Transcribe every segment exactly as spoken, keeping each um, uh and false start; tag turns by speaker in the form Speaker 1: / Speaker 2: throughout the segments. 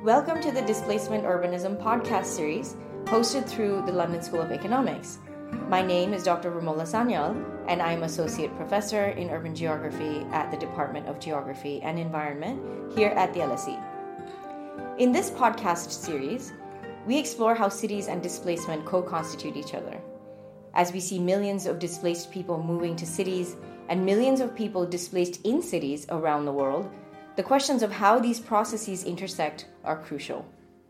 Speaker 1: Welcome to the Displacement Urbanism podcast series, hosted through the London School of Economics. My name is Doctor Romola Sanyal, and I am Associate Professor in Urban Geography at the Department of Geography and Environment here at the L S E. In this podcast series, we explore how cities and displacement co-constitute each other. As we see millions of displaced people moving to cities and millions of people displaced in cities around the world, the questions of how these processes intersect are crucial.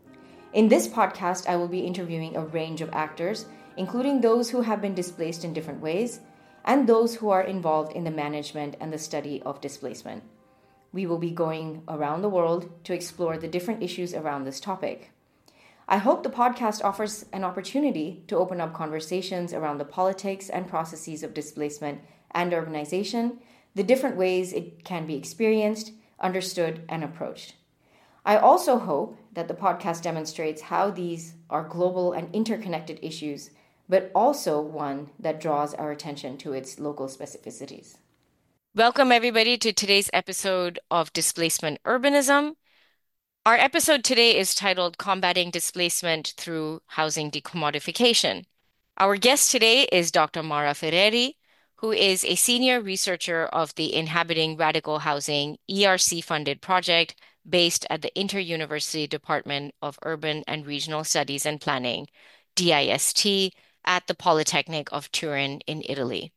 Speaker 1: In this podcast, I will be interviewing a range of actors, including those who have been displaced in different ways and those who are involved in the management and the study of displacement. We will be going around the world to explore the different issues around this topic. I hope the podcast offers an opportunity to open up conversations around the politics and processes of displacement and urbanization, the different ways it can be experienced, understood, and approached. I also hope that the podcast demonstrates how these are global and interconnected issues, but also one that draws our attention to its local specificities. Welcome, everybody, to today's episode of Displacement Urbanism. Our episode today is titled Combating Displacement Through Housing Decommodification. Our guest today is Doctor Mara Ferreri, who is a senior researcher of the Inhabiting Radical Housing E R C-funded project based at the Inter-University Department of Urban and Regional Studies and Planning, D I S T, at the Polytechnic of Turin in Italy.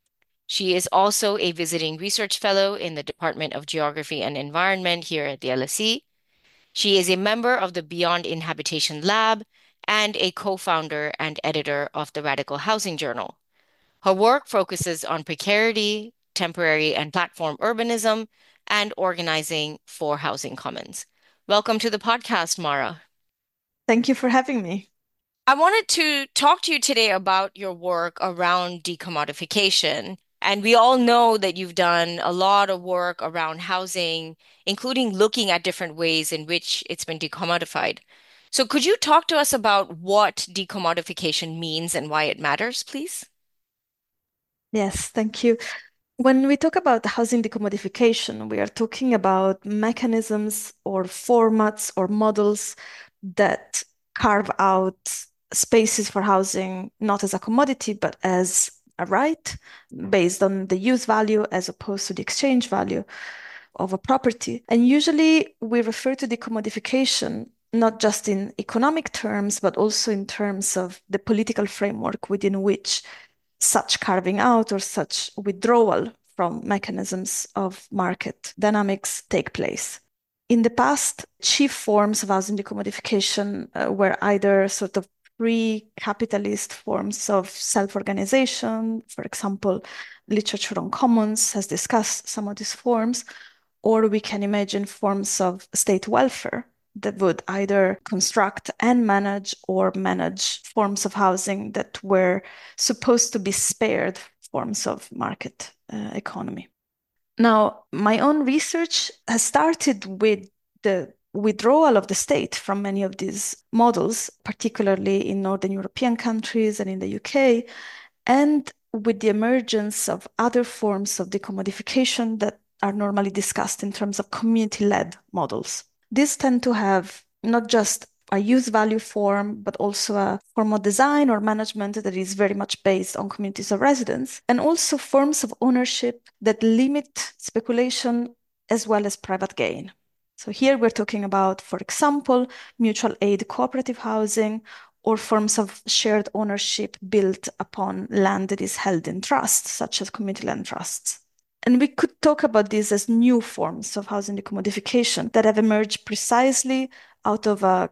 Speaker 1: She is also a visiting research fellow in the Department of Geography and Environment here at the L S E. She is a member of the Beyond Inhabitation Lab and a co-founder and editor of the Radical Housing Journal. Her work focuses on precarity, temporary and platform urbanism, and organizing for housing commons. Welcome to the podcast, Mara.
Speaker 2: Thank you for having me.
Speaker 1: I wanted to talk to you today about your work around decommodification. And we all know that you've done a lot of work around housing, including looking at different ways in which it's been decommodified. So could you talk to us about what decommodification means and why it matters, please?
Speaker 2: Yes, thank you. When we talk about housing decommodification, we are talking about mechanisms or formats or models that carve out spaces for housing, not as a commodity, but as a right based on the use value as opposed to the exchange value of a property. And usually we refer to decommodification not just in economic terms, but also in terms of the political framework within which such carving out or such withdrawal from mechanisms of market dynamics take place. In the past, chief forms of housing decommodification uh, were either sort of pre-capitalist forms of self-organization. For example, literature on commons has discussed some of these forms, or we can imagine forms of state welfare that would either construct and manage or manage forms of housing that were supposed to be spared forms of market uh, economy. Now, my own research has started with the withdrawal of the state from many of these models, particularly in Northern European countries and in the U K, and with the emergence of other forms of decommodification that are normally discussed in terms of community-led models. These tend to have not just a use value form, but also a form of design or management that is very much based on communities of residence, and also forms of ownership that limit speculation as well as private gain. So here we're talking about, for example, mutual aid cooperative housing or forms of shared ownership built upon land that is held in trust, such as community land trusts. And we could talk about these as new forms of housing decommodification that have emerged precisely out of a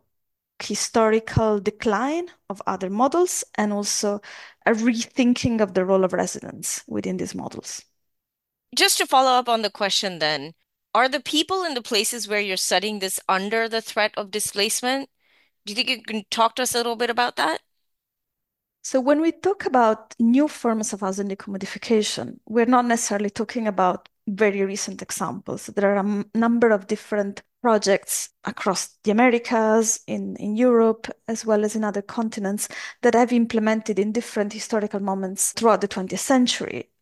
Speaker 2: historical decline of other models and also a rethinking of the role of residents within these models.
Speaker 1: Just to follow up on the question then, are the people in the places where you're studying this under the threat of displacement? Do you think you can talk to us a little bit about that?
Speaker 2: So when we talk about new forms of housing decommodification, we're not necessarily talking about very recent examples. There are a m- number of different projects across the Americas, in, in Europe, as well as in other continents that have implemented in different historical moments throughout the twentieth century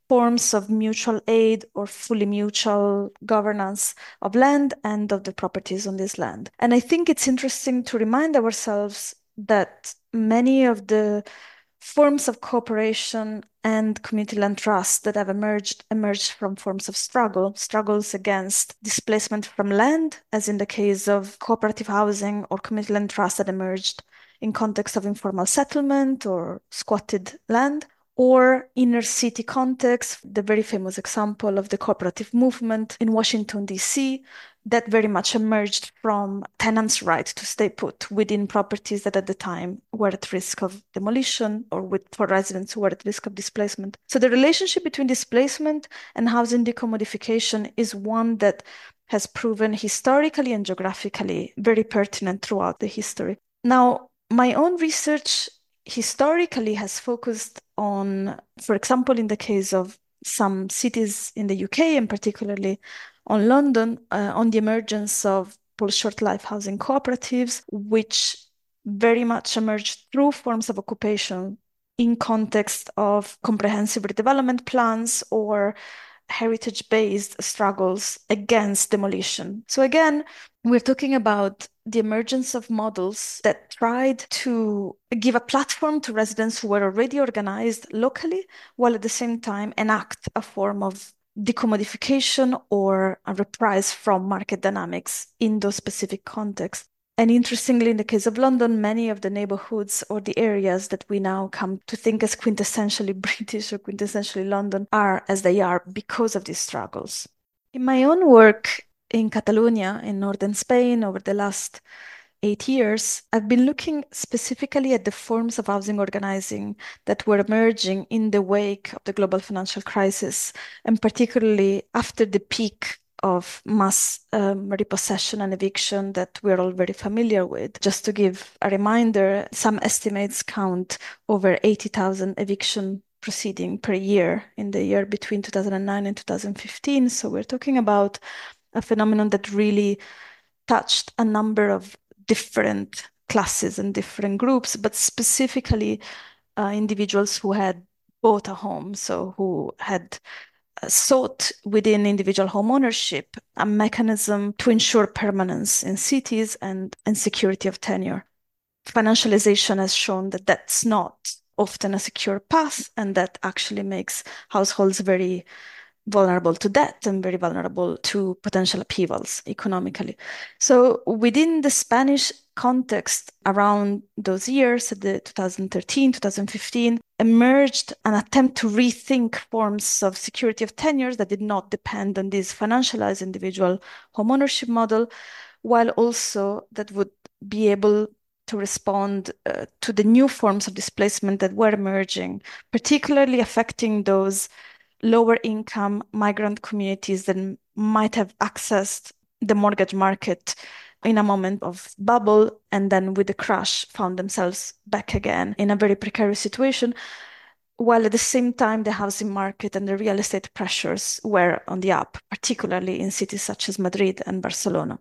Speaker 2: forms of mutual aid or fully mutual governance of land and of the properties on this land. And I think it's interesting to remind ourselves that many of the forms of cooperation and community land trust that have emerged emerged from forms of struggle, struggles against displacement from land, as in the case of cooperative housing or community land trust that emerged in context of informal settlement or squatted land, or inner city context, the very famous example of the cooperative movement in Washington, D C, that very much emerged from tenants' right to stay put within properties that at the time were at risk of demolition or with for residents who were at risk of displacement. So the relationship between displacement and housing decommodification is one that has proven historically and geographically very pertinent throughout the history. Now, my own research historically has focused on, for example, in the case of some cities in the U K and particularly on London, uh, on the emergence of post-short life housing cooperatives, which very much emerged through forms of occupation in context of comprehensive redevelopment plans or heritage-based struggles against demolition. So again, we're talking about the emergence of models that tried to give a platform to residents who were already organized locally, while at the same time enact a form of decommodification or a reprise from market dynamics in those specific contexts. And interestingly, in the case of London, many of the neighborhoods or the areas that we now come to think as quintessentially British or quintessentially London are as they are because of these struggles. In my own work in Catalonia, in northern Spain, over the last eight years, I've been looking specifically at the forms of housing organizing that were emerging in the wake of the global financial crisis, and particularly after the peak of mass um, repossession and eviction that we're all very familiar with. Just to give a reminder, some estimates count over eighty thousand eviction proceeding per year in the year between two thousand nine and two thousand fifteen. So we're talking about a phenomenon that really touched a number of different classes and different groups, but specifically uh, individuals who had bought a home, so who had uh, sought within individual home ownership a mechanism to ensure permanence in cities and, and security of tenure. Financialization has shown that that's not often a secure path, and that actually makes households very vulnerable to debt and very vulnerable to potential upheavals economically. So within the Spanish context around those years, the two thousand thirteen, two thousand fifteen, emerged an attempt to rethink forms of security of tenures that did not depend on this financialized individual homeownership model, while also that would be able to respond uh, to the new forms of displacement that were emerging, particularly affecting those lower income migrant communities that might have accessed the mortgage market in a moment of bubble and then with the crash found themselves back again in a very precarious situation, while at the same time the housing market and the real estate pressures were on the up, particularly in cities such as Madrid and Barcelona.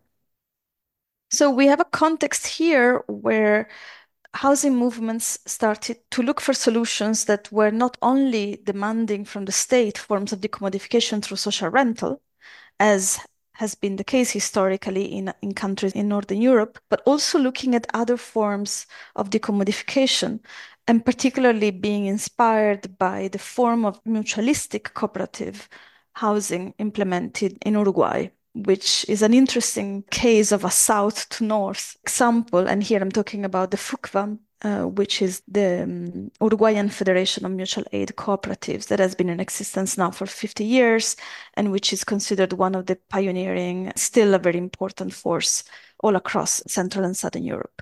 Speaker 2: So we have a context here where housing movements started to look for solutions that were not only demanding from the state forms of decommodification through social rental, as has been the case historically in, in countries in Northern Europe, but also looking at other forms of decommodification, and particularly being inspired by the form of mutualistic cooperative housing implemented in Uruguay, which is an interesting case of a south to north example. And here I'm talking about the FUCVA, uh, which is the um, Uruguayan Federation of Mutual Aid Cooperatives that has been in existence now for fifty years and which is considered one of the pioneering, still a very important force all across Central and Southern Europe.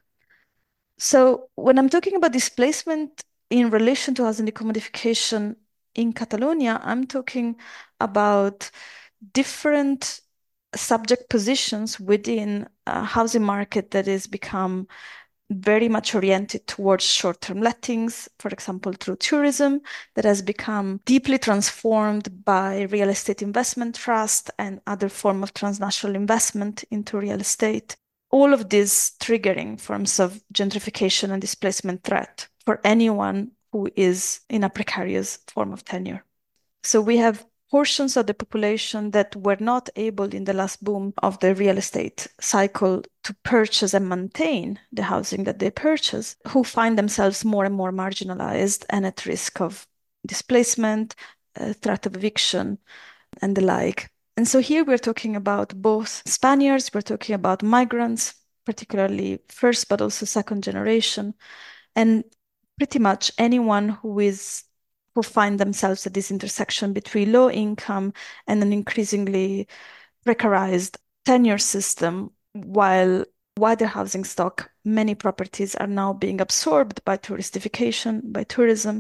Speaker 2: So when I'm talking about displacement in relation to housing decommodification in Catalonia, I'm talking about different subject positions within a housing market that has become very much oriented towards short-term lettings, for example, through tourism, that has become deeply transformed by real estate investment trust and other form of transnational investment into real estate. All of these triggering forms of gentrification and displacement threat for anyone who is in a precarious form of tenure. So we have portions of the population that were not able in the last boom of the real estate cycle to purchase and maintain the housing that they purchase, who find themselves more and more marginalized and at risk of displacement, uh, threat of eviction, and the like. And so here we're talking about both Spaniards, we're talking about migrants, particularly first but also second generation, and pretty much anyone who is who find themselves at this intersection between low income and an increasingly precarized tenure system, while wider housing stock, many properties are now being absorbed by touristification, by tourism,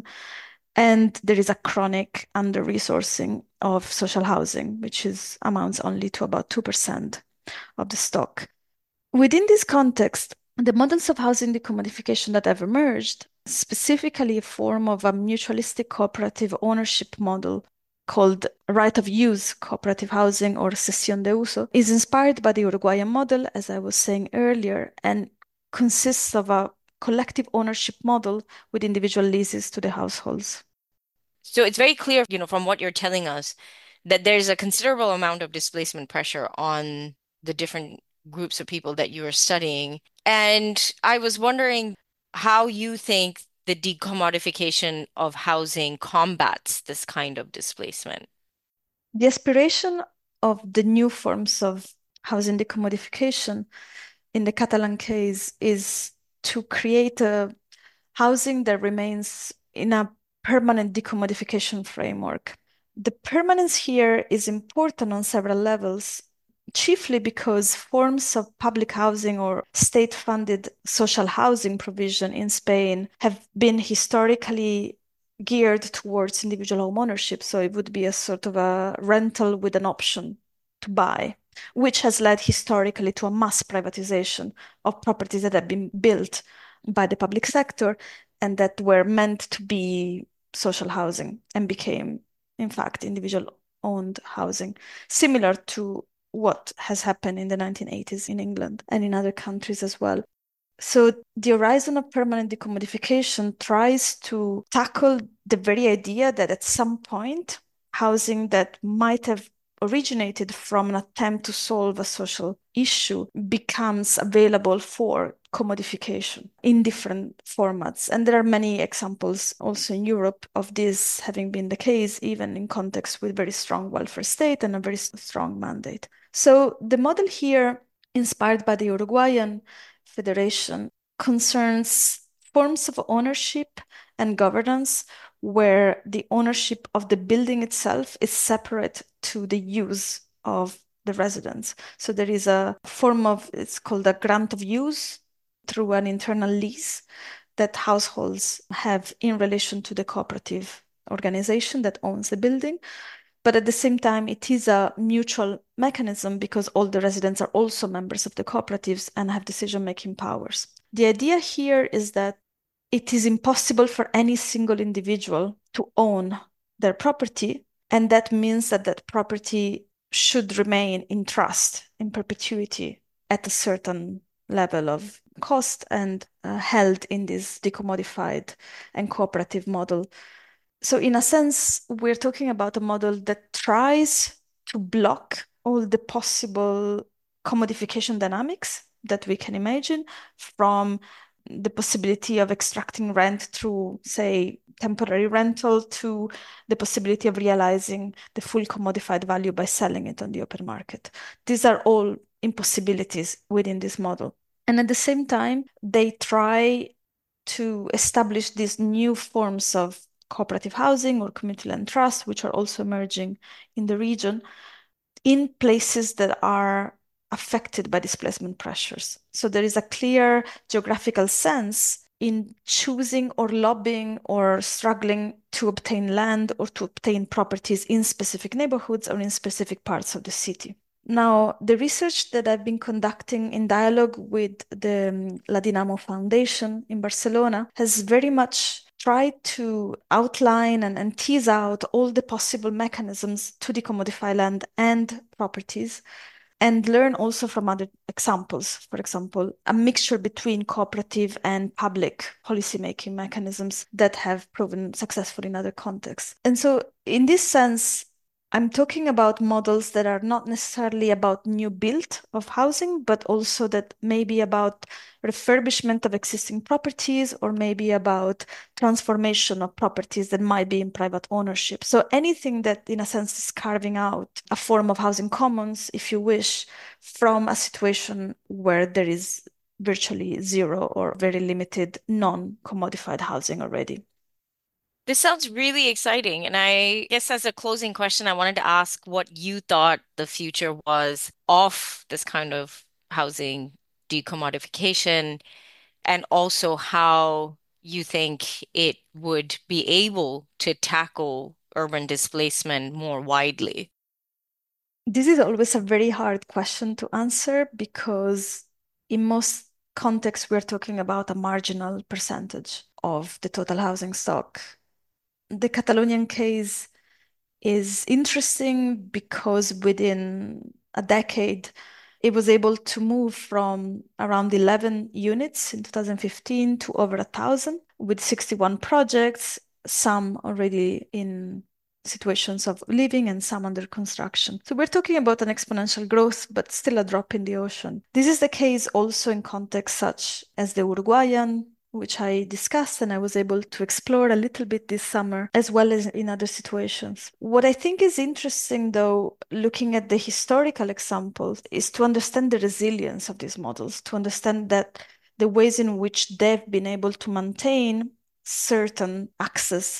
Speaker 2: and there is a chronic under-resourcing of social housing, which is amounts only to about two percent of the stock. Within this context, the models of housing decommodification that have emerged, specifically a form of a mutualistic cooperative ownership model called right of use cooperative housing or cesión de uso, is inspired by the Uruguayan model, as I was saying earlier, and consists of a collective ownership model with individual leases to the households.
Speaker 1: So it's very clear, you know, from what you're telling us, that there's a considerable amount of displacement pressure on the different groups of people that you are studying. And I was wondering how you think the decommodification of housing combats this kind of displacement.
Speaker 2: The aspiration of the new forms of housing decommodification in the Catalan case is to create a housing that remains in a permanent decommodification framework. The permanence here is important on several levels, chiefly because forms of public housing or state-funded social housing provision in Spain have been historically geared towards individual home ownership. So it would be a sort of a rental with an option to buy, which has led historically to a mass privatization of properties that have been built by the public sector and that were meant to be social housing and became, in fact, individual owned housing, similar to what has happened in the nineteen eighties in England and in other countries as well. So the horizon of permanent decommodification tries to tackle the very idea that at some point, housing that might have originated from an attempt to solve a social issue becomes available for commodification in different formats. And there are many examples also in Europe of this having been the case, even in context with very strong welfare state and a very strong mandate. So the model here, inspired by the Uruguayan Federation, concerns forms of ownership and governance where the ownership of the building itself is separate to the use of the residents. So there is a form of, it's called a grant of use through an internal lease that households have in relation to the cooperative organization that owns the building. But at the same time, it is a mutual mechanism because all the residents are also members of the cooperatives and have decision-making powers. The idea here is that it is impossible for any single individual to own their property, and that means that that property should remain in trust, in perpetuity, at a certain level of cost and uh, held in this decommodified and cooperative model. So in a sense, we're talking about a model that tries to block all the possible commodification dynamics that we can imagine, from the possibility of extracting rent through, say, temporary rental to the possibility of realizing the full commodified value by selling it on the open market. These are all impossibilities within this model. And at the same time, they try to establish these new forms of cooperative housing or community land trust, which are also emerging in the region, in places that are affected by displacement pressures. So there is a clear geographical sense in choosing or lobbying or struggling to obtain land or to obtain properties in specific neighborhoods or in specific parts of the city. Now, the research that I've been conducting in dialogue with the um, La Dinamo Foundation in Barcelona has very much tried to outline and, and tease out all the possible mechanisms to decommodify land and properties. and learn also from other examples. For example, a mixture between cooperative and public policymaking mechanisms that have proven successful in other contexts. And so, in this sense, I'm talking about models that are not necessarily about new build of housing, but also that maybe about refurbishment of existing properties or maybe about transformation of properties that might be in private ownership. So anything that, in a sense, is carving out a form of housing commons, if you wish, from a situation where there is virtually zero or very limited non-commodified housing already.
Speaker 1: This sounds really exciting. And I guess as a closing question, I wanted to ask what you thought the future was of this kind of housing decommodification, and also how you think it would be able to tackle urban displacement more widely.
Speaker 2: This is always a very hard question to answer because in most contexts, we're talking about a marginal percentage of the total housing stock. The Catalonian case is interesting because within a decade, it was able to move from around eleven units in two thousand fifteen to over a thousand with sixty-one projects, some already in situations of living and some under construction. So we're talking about an exponential growth, but still a drop in the ocean. This is the case also in contexts such as the Uruguayan, which I discussed and I was able to explore a little bit this summer, as well as in other situations. What I think is interesting, though, looking at the historical examples, is to understand the resilience of these models, to understand that the ways in which they've been able to maintain certain access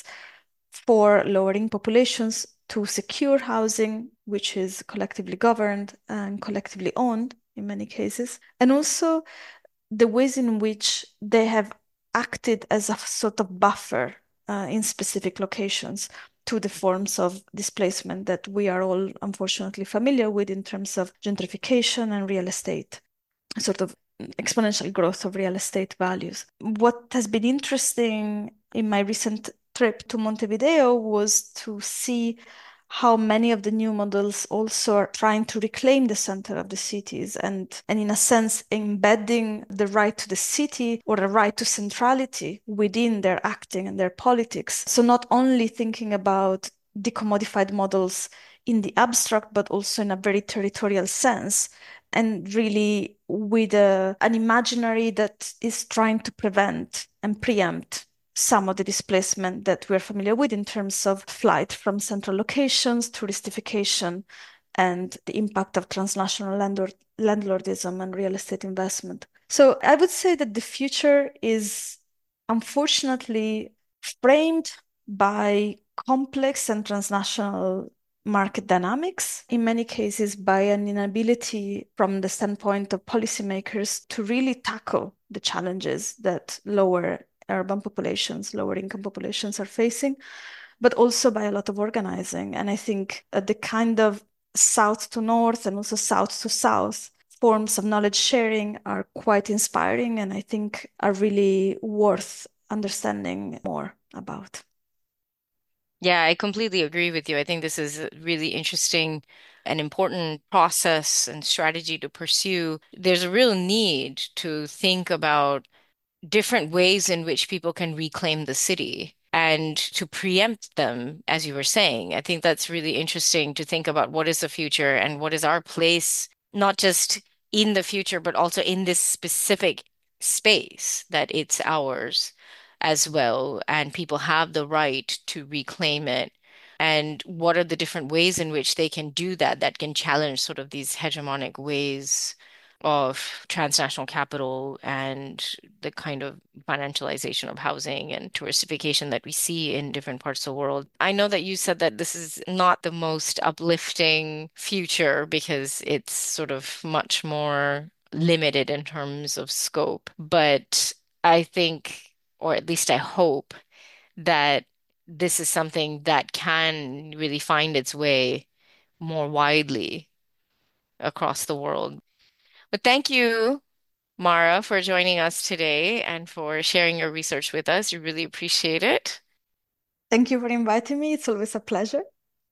Speaker 2: for lowering populations to secure housing, which is collectively governed and collectively owned in many cases, and also the ways in which they have acted as a sort of buffer uh, in specific locations to the forms of displacement that we are all unfortunately familiar with in terms of gentrification and real estate, sort of exponential growth of real estate values. What has been interesting in my recent trip to Montevideo was to see how many of the new models also are trying to reclaim the center of the cities and, and in a sense, embedding the right to the city or a right to centrality within their acting and their politics. So not only thinking about decommodified models in the abstract, but also in a very territorial sense, and really with a, an imaginary that is trying to prevent and preempt some of the displacement that we're familiar with in terms of flight from central locations, touristification, and the impact of transnational landlord, landlordism and real estate investment. So I would say that the future is unfortunately framed by complex and transnational market dynamics, in many cases by an inability from the standpoint of policymakers to really tackle the challenges that lower urban populations, lower income populations are facing, but also by a lot of organizing. And I think uh, the kind of south to north and also south to south forms of knowledge sharing are quite inspiring and I think are really worth understanding more about.
Speaker 1: Yeah, I completely agree with you. I think this is a really interesting and important process and strategy to pursue. There's a real need to think about different ways in which people can reclaim the city and to preempt them, as you were saying. I think that's really interesting to think about what is the future and what is our place, not just in the future, but also in this specific space that it's ours as well. And people have the right to reclaim it. And what are the different ways in which they can do that, that can challenge sort of these hegemonic ways of transnational capital and the kind of financialization of housing and touristification that we see in different parts of the world. I know that you said that this is not the most uplifting future because it's sort of much more limited in terms of scope, but I think, or at least I hope, that this is something that can really find its way more widely across the world. But thank you, Mara, for joining us today and for sharing your research with us. We really appreciate it.
Speaker 2: Thank you for inviting me. It's always a pleasure.